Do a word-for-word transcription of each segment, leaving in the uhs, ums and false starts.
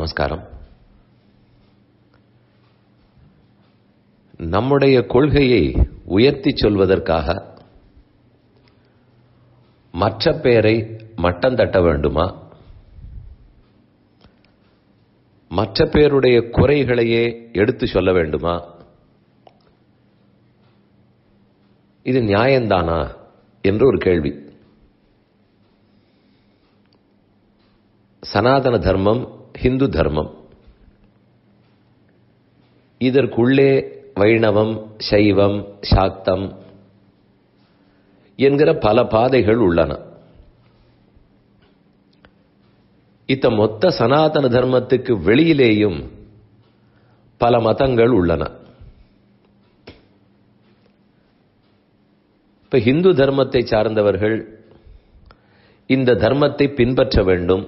நமஸ்காரம். நம்முடைய கொள்கையை உயர்த்தி சொல்வதற்காக மற்ற பேரை மட்டம் தட்ட வேண்டுமா, மற்ற பேருடைய குறைகளையே எடுத்து சொல்ல வேண்டுமா? இது நியாயம்தானா என்று ஒரு கேள்வி. சனாதன தர்மம், ஹிந்து தர்மம், இதற்குள்ளே வைணவம், சைவம், சாக்தம் என்கிற பல பாதைகள் உள்ளன. இத்த மொத்த சனாதன தர்மத்துக்கு வெளியிலேயும் பல மதங்கள் உள்ளன. இப்ப ஹிந்து தர்மத்தை சார்ந்தவர்கள் இந்த தர்மத்தை பின்பற்ற வேண்டும்,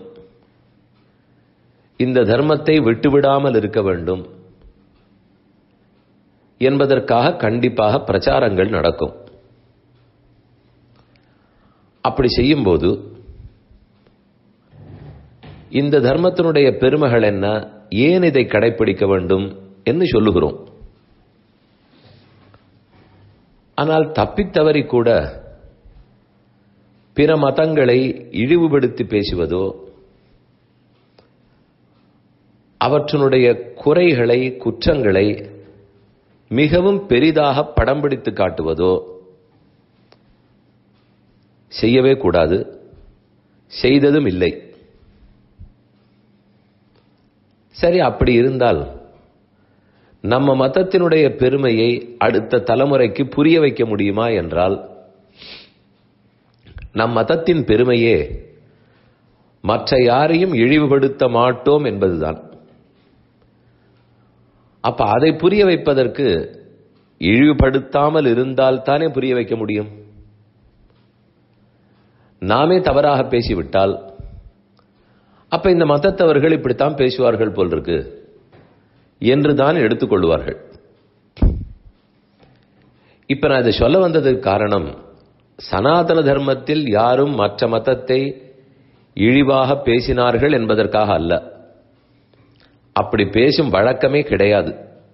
இந்த தர்மத்தை விட்டுவிடாமல் இருக்க வேண்டும் என்பதற்காக கண்டிப்பாக பிரச்சாரங்கள் நடக்கும். அப்படி செய்யும்போது இந்த தர்மத்தினுடைய பெருமைகள் என்ன, ஏன் இதை கடைபிடிக்க வேண்டும் என்று சொல்லுகிறோம். ஆனால் தப்பித்தவறி கூட பிற மதங்களை இழிவுபடுத்தி பேசுவதோ, அவற்றினுடைய குறைகளை, குற்றங்களை மிகவும் பெரிதாக படம் பிடித்து காட்டுவதோ செய்யவே கூடாது, செய்ததும் இல்லை. சரி, அப்படி இருந்தால் நம்ம மதத்தினுடைய பெருமையை அடுத்த தலைமுறைக்கு புரிய வைக்க முடியுமா என்றால், நம் மதத்தின் பெருமையே மற்ற யாரையும் இழிவுபடுத்த மாட்டோம் என்பதுதான். அப்ப அதை புரிய வைப்பதற்கு இழிவுபடுத்தாமல் இருந்தால் தானே புரிய வைக்க முடியும். நாமே தவறாக பேசிவிட்டால் அப்ப இந்த மதத்தவர்கள் இப்படித்தான் பேசுவார்கள் போல் இருக்கு என்றுதான் எடுத்துக்கொள்வார்கள். இப்ப நான் இதை சொல்ல வந்ததுக்கு காரணம், சனாதன தர்மத்தில் யாரும் மற்ற மதத்தை இழிவாக பேசினார்கள் என்பதற்காக அல்ல. அப்படி பேசும் வழக்கமே கிடையாது.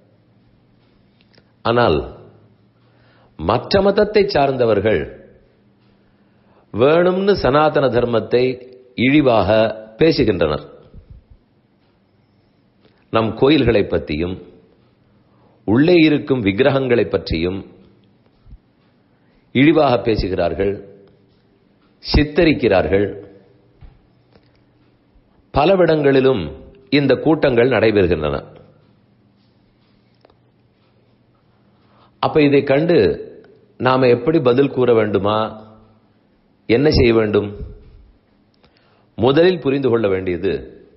ஆனால் மற்ற மதத்தை சார்ந்தவர்கள் வேணும்னு சனாதன தர்மத்தை இழிவாக பேசுகின்றனர். நம் கோயில்களை பற்றியும் உள்ளே இருக்கும் விக்கிரகங்களை பற்றியும் இழிவாக பேசுகிறார்கள், சித்தரிக்கிறார்கள். பலவிடங்களிலும் இந்த கூட்டங்கள் நடைபெறுகின்றன. அப்ப இதை கண்டு நாம எப்படி பதில் கூற வேண்டுமா, என்ன செய்ய வேண்டும்? முதலில் புரிந்து கொள்ள வேண்டியது,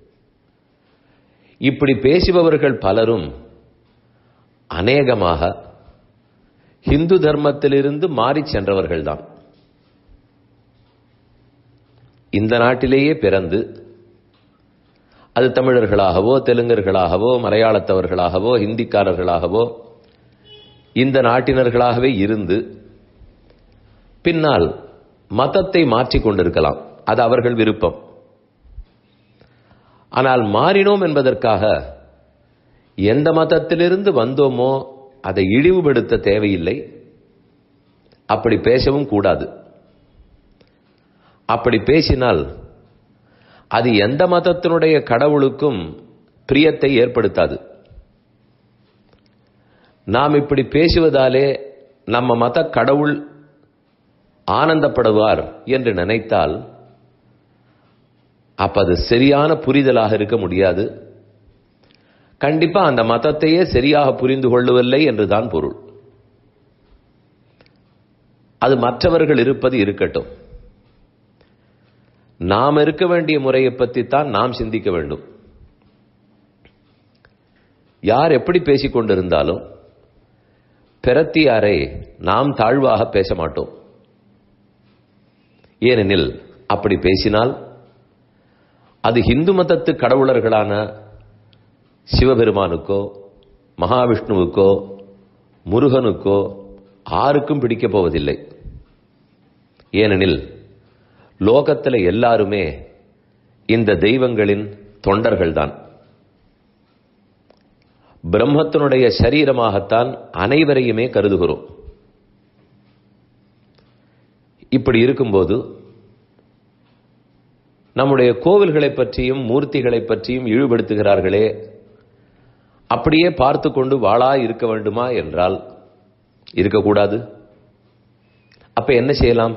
இப்படி பேசுபவர்கள் பலரும் அநேகமாக இந்து தர்மத்திலிருந்து மாறி சென்றவர்கள்தான். இந்த நாட்டிலேயே பிறந்து, அது தமிழர்களாகவோ, தெலுங்கர்களாகவோ, மலையாளத்தவர்களாகவோ, ஹிந்திக்காரர்களாகவோ, இந்த நாட்டினர்களாகவே இருந்து பின்னால் மதத்தை மாற்றிக் கொண்டிருக்கலாம். அது அவர்கள் விருப்பம். ஆனால் மாறினோம் என்பதற்காக எந்த மதத்திலிருந்து வந்தோமோ அதை இழிவுபடுத்த தேவையில்லை. அப்படி பேசவும் கூடாது. அப்படி பேசினால் அது எந்த மதத்தினுடைய கடவுளுக்கும் பிரியத்தை ஏற்படுத்தாது. நாம் இப்படி பேசுவதாலே நம்ம மத கடவுள் ஆனந்தப்படுவார் என்று நினைத்தால் அப்ப அது சரியான புரிதலாக இருக்க முடியாது. கண்டிப்பா அந்த மதத்தையே சரியாக புரிந்து கொள்ளவில்லை என்றுதான் பொருள். அது மற்றவர்கள் இருப்பது இருக்கட்டும். நாம் இருக்க வேண்டிய முறையை பற்றி தான் நாம் சிந்திக்க வேண்டும். யார் எப்படி பேசிக் கொண்டிருந்தாலும் பிரத்தியாரை நாம் தாழ்வாக பேச மாட்டோம். ஏனெனில் அப்படி பேசினால் அது இந்து மதத்து கடவுளர்களான சிவபெருமானுக்கோ, மகாவிஷ்ணுவுக்கோ, முருகனுக்கோ ஆருக்கும் பிடிக்கப் போவதில்லை. ஏனெனில் லோகத்தில் எல்லாருமே இந்த தெய்வங்களின் தொண்டர்கள்தான். பிரம்மத்தினுடைய சரீரமாகத்தான் அனைவரையுமே கருதுகிறோம். இப்படி இருக்கும்போது நம்முடைய கோவில்களை பற்றியும் மூர்த்திகளை பற்றியும் இழிவுபடுத்துகிறார்களே, அப்படியே பார்த்து கொண்டு வாளா இருக்க வேண்டுமா என்றால் இருக்கக்கூடாது. அப்ப என்ன செய்யலாம்?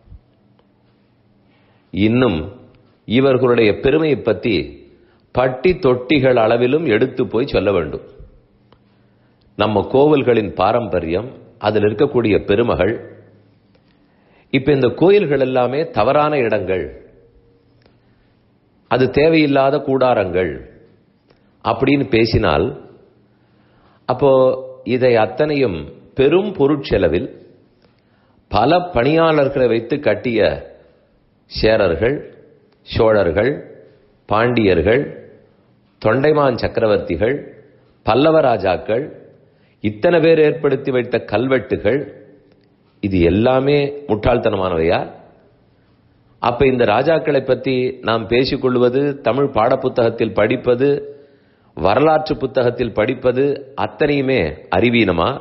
இன்னும் இவர்களுடைய பெருமையை பற்றி பட்டி தொட்டிகள் அளவிலும் எடுத்து போய் சொல்ல வேண்டும். நம்ம கோவில்களின் பாரம்பரியம், அதில் இருக்கக்கூடிய பெருமகள். இப்ப இந்த கோயில்கள் எல்லாமே தவறான இடங்கள், அது தேவையில்லாத கூடாரங்கள் அப்படின்னு பேசினால், அப்போ இதை அத்தனையும் பெரும் பொருட்செலவில் பல பணியாளர்களை வைத்து கட்டிய சேரர்கள், சோழர்கள், பாண்டியர்கள், தொண்டைமான் சக்கரவர்த்திகள், பல்லவ ராஜாக்கள், இத்தனை பேர் ஏற்படுத்தி வைத்த கல்வெட்டுகள், இது எல்லாமே முட்டாள்தனமானவையா? அப்ப இந்த ராஜாக்களை பற்றி நாம் பேசிக்கொள்வது, தமிழ் பாடப்புத்தகத்தில் படிப்பது, வரலாற்று புத்தகத்தில் படிப்பது அத்தனையுமே அறிவீனமா?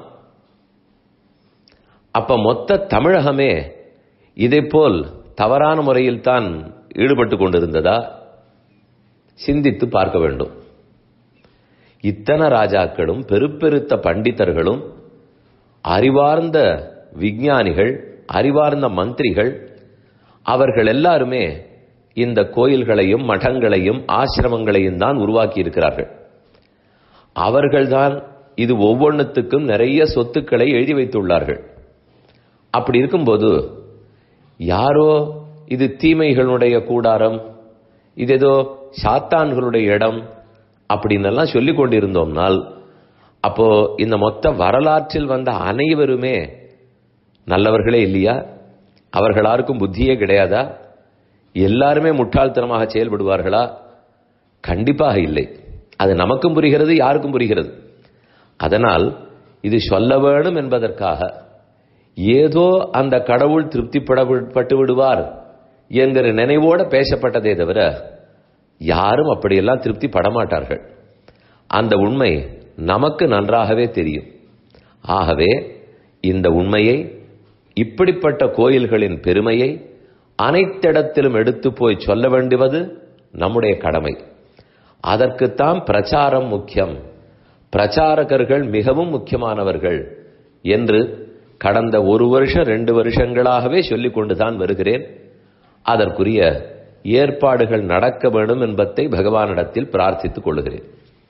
அப்ப மொத்த தமிழகமே இதை போல் தவறான முறையில் தான் ஈடுபட்டு கொண்டிருந்ததா? சிந்தித்து பார்க்க வேண்டும். இத்தனை ராஜாக்களும் பெருப்பெருத்த பண்டிதர்களும் அறிவார்ந்த விஞ்ஞானிகள், அறிவார்ந்த மந்திரிகள், அவர்கள் எல்லாருமே இந்த கோயில்களையும் மடங்களையும் ஆசிரமங்களையும் தான் உருவாக்கி இருக்கிறார்கள். அவர்கள்தான் இது ஒவ்வொன்றுத்துக்கும் நிறைய சொத்துக்களை எழுதி வைத்துள்ளார்கள். அப்படி இருக்கும்போது யாரோ இது தீமைகளுடைய கூடாரம், இது ஏதோ சாத்தான்களுடைய இடம் அப்படின்னு சொல்லிக் கொண்டிருந்தோம்னால், அப்போ இந்த மொத்த வரலாற்றில் வந்த அனைவருமே நல்லவர்களே இல்லையா? அவர்களாருக்கும் புத்தியே கிடையாதா? எல்லாருமே முட்டாள்தனமாக செயல்படுவார்களா? கண்டிப்பாக இல்லை. அது நமக்கும் புரிகிறது, யாருக்கும் புரிகிறது. அதனால் இது சொல்ல வேண்டும் என்பதற்காக ஏதோ அந்த கடவுள் திருப்திப்பட்டு விடுவார் என்கிற நினைவோடு பேசப்பட்டதே தவிர யாரும் அப்படியெல்லாம் திருப்தி படமாட்டார்கள். அந்த உண்மை நமக்கு நன்றாகவே தெரியும். ஆகவே இந்த உண்மையை, இப்படிப்பட்ட கோயில்களின் பெருமையை அனைத்திடத்திலும் எடுத்து போய் சொல்ல வேண்டுவது நம்முடைய கடமை. அதற்குத்தான் பிரச்சாரம் முக்கியம், பிரச்சாரகர்கள் மிகவும் முக்கியமானவர்கள் என்று கடந்த ஒரு வருஷம் ரெண்டு வருஷங்களாகவே சொல்லிக் கொண்டுதான் வருகிறேன். அதற்குரிய ஏற்பாடுகள் நடக்க வேண்டும் என்பதை பகவானிடத்தில் பிரார்த்தித்துக் கொள்கிறேன்.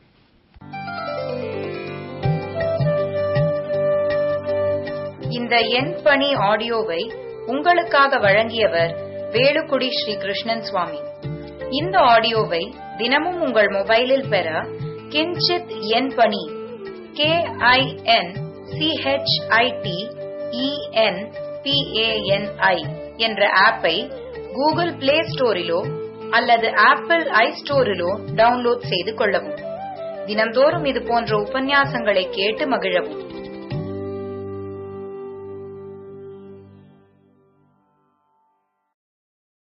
இந்த என் பணி ஆடியோவை உங்களுக்காக வழங்கியவர் வேலுக்குடி ஸ்ரீ கிருஷ்ணன் சுவாமி. இந்த ஆடியோவை தினமும் உங்கள் மொபைலில் பெற கிஞ்சித் என் பணி K I N C H I T E N P A N I என்ற ஆப்பை கூகுள் பிளே ஸ்டோரிலோ அல்லது ஆப்பிள் ஐ ஸ்டோரிலோ டவுன்லோட் செய்து கொள்ளவும். தினந்தோறும் இது போன்ற உபன்யாசங்களை கேட்டு மகிழவும்.